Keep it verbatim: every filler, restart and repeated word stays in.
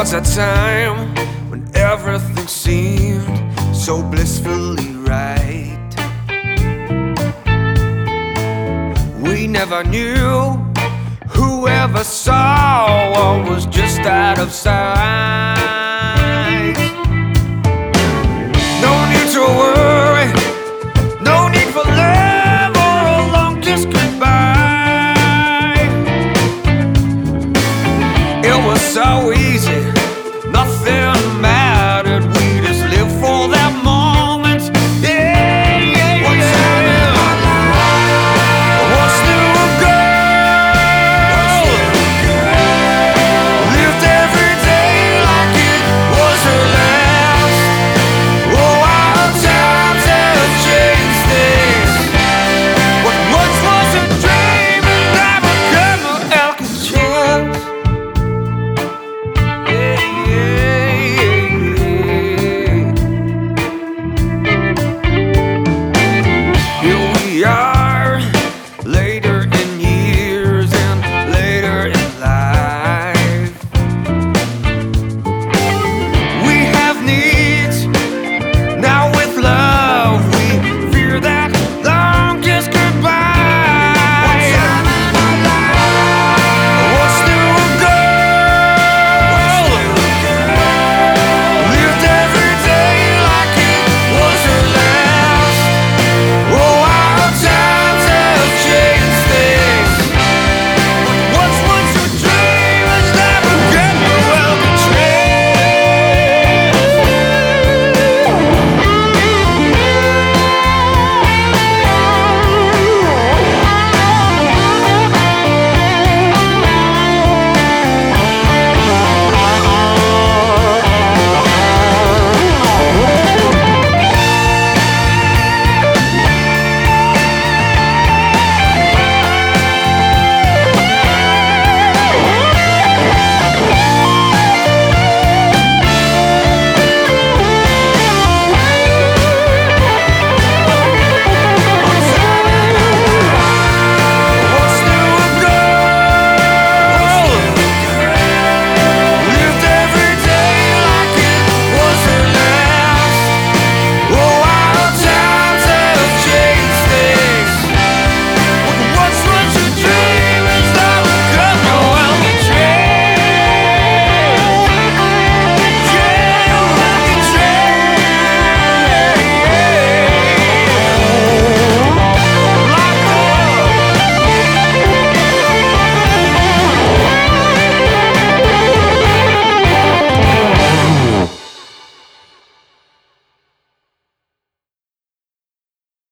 was a time when everything seemed so blissfully right. We never knew, whoever saw what was just out of sight. No need to worry, no need for love or a long kiss goodbye. It was so easy, nothing